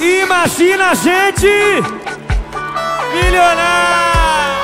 Imagina a gente milionário.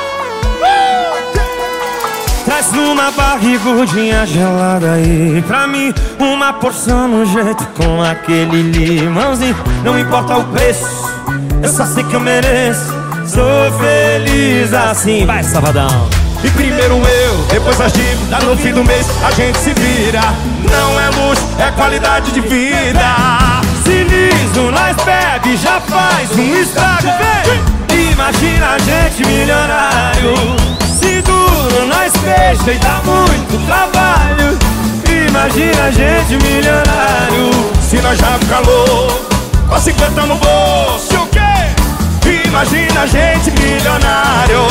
Traz uma barrigudinha gelada aí pra mim, uma porção no jeito com aquele limãozinho. Não importa o preço, eu só sei que eu mereço. Sou feliz assim. Vai, Salvadão. E primeiro eu, depois as dívidas, no fim do mês a gente se vira. Não é luxo, é qualidade de vida. Se liso, nós bebe, já faz um estrago, vem! Imagina a gente milionário. Se duro, nós fecha e dá muito trabalho. Imagina a gente milionário. Se nós já fica louco, com 50 no bolso, o quê? Imagina a gente milionário.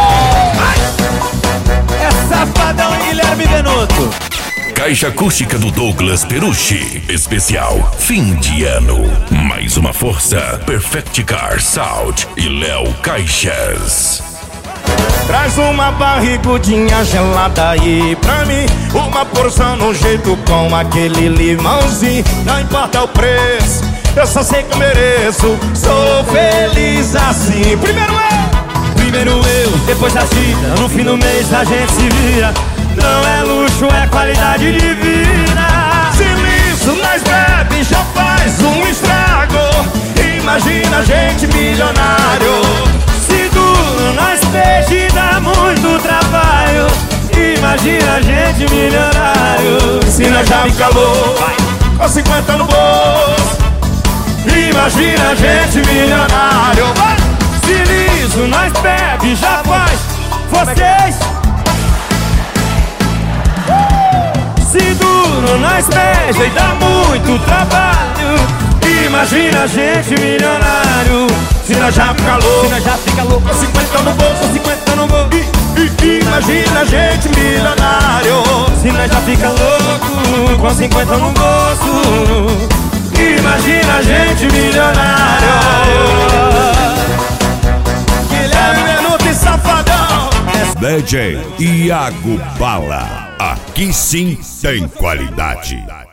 É Safadão, Guilherme Benuto. Caixa acústica do Douglas Perucci. Especial fim de ano. Mais uma força. Perfect Car Sound e Léo Caixas. Traz uma barrigudinha gelada aí pra mim, uma porção no jeito com aquele limãozinho. Não importa o preço, eu só sei que eu mereço. Sou feliz assim. Primeiro eu, depois a dívida, no fim do mês a gente se vira. Não é luxo, é qualidade de vida. Se liso, nós bebe, já faz um estrago. Imagina a gente milionário. Se duro, nós peixe e dá muito trabalho. Imagina a gente milionário. Se nós já fica louco, com 50 no bolso. Imagina a gente milionário. Se liso, nós bebe, já faz. Vocês. Se duro, nós beija e dá muito trabalho. Imagina a gente milionário. Se nós já fica louco, com 50 no bolso, 50 no bolso. Imagina a gente milionário. Se nós já fica louco, com 50 no bolso. Imagina a gente milionário. Guilherme Benuto e Safadão. DJ Iago Bala. Aqui sim tem qualidade.